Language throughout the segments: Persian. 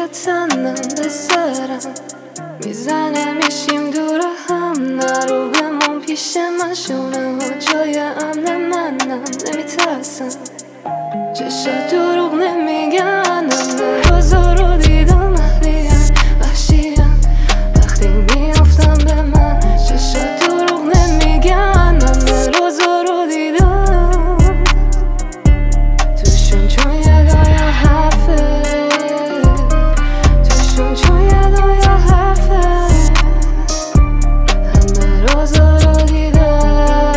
روی تنم به سرم میزنه میشیم دور هم. نرو بمون پیش من، شونه ها جای امن منم. نمیترسم چشات دروغ نمیگن. همه روزا رو دیدم اهلیم وحشیم وقتی میافتم به من. چشات دروغ نمیگن. همه روزا رو دیدم توشون چون یدای حرفه. توشون چون یدای حرفه. همه روزا رو دیدم.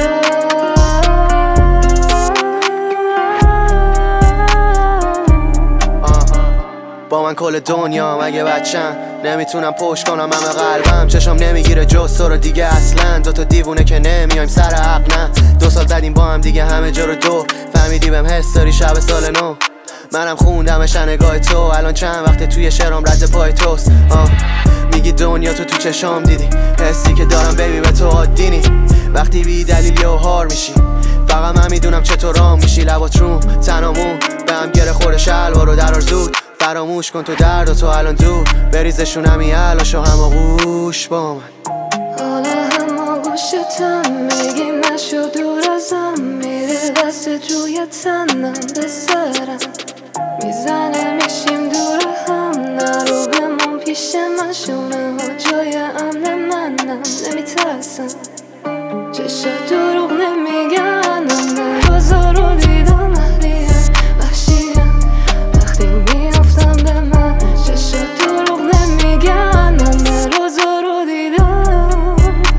با من کل دنیا مگه بچم، نمیتونم پشت کنم همه قلبم. چشم نمیگیره جز تو رو دیگه اصلا. دوتا دیوونه که نمیایم سر حق نه. 2 سال زدیم با هم دیگه همه جا رو دور. فهمیدی بهم حس داری شب سال نو. منم خوندمش نگاه تو. الان چند وقته توی شعرام رد پای توست. میگی دنیا تو چشام دیدی. حسی که دارم بیبی به تو عادی نی. وقتی بی دلیل یه هار میشی فقط من میدونم چطور رام میشی. لبات روم تنامون به هم گره خورده شلوارو در آرزود. فراموش کن تو درد و تو الان دور. بریزشون همی علاشو هماغوش با من. حالا هماغوشتم میگی نشو دور ازم. میره دستت روی تنم به سرم میزنه میشیم دور هم. نرو بمون پیش من، شونه ها جای امن منم. نمیترسم چشات دروغ نمیگن. همه روزا رو دیدم اهلیم وحشیم وقتی میافتم به من. چشات دروغ نمیگن. همه روزا رو دیدم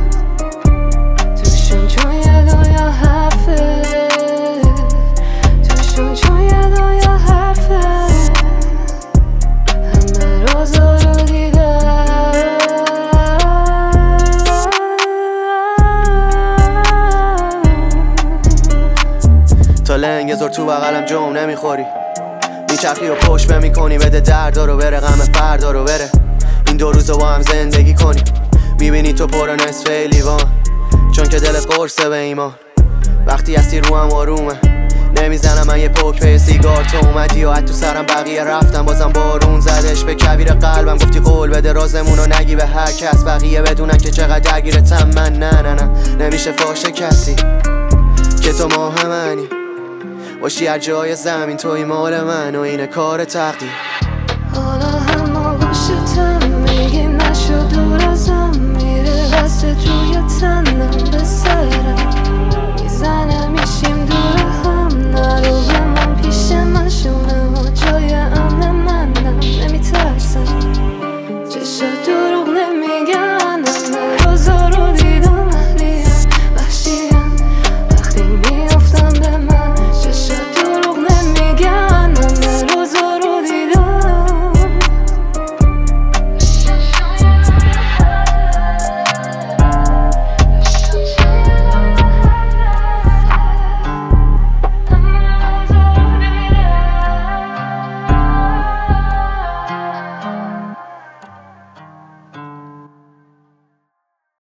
توشون چون یدای حرفه. توشون چون یدای حرفه. همه روزا رو دیدم. تا لنگ زور تو بغلم جم نمیخوری. میچرخی و پشت میکنی بده دردا رو بره. غم فردا رو بره. این 2 روزو با هم زندگی کنی. میبینی تو پر نصفه لیوان چون که دلت قرصه به ایمان. وقتی هستی رو هم آرومه. نمیزنم من یه پوک به سیگار. تو اومدی و تو سرم بقیه رفتم بازم بارون زدش به کویر قلبم. گفتی قول بده رازمونو نگی به هر کس. بقیه بدونن که چقدر درگیرتم من. نه نمیشه فاشه کسی که تو ماه منی. باشی هر جای زمین توی مال من و اینه کار تقدیر. حالا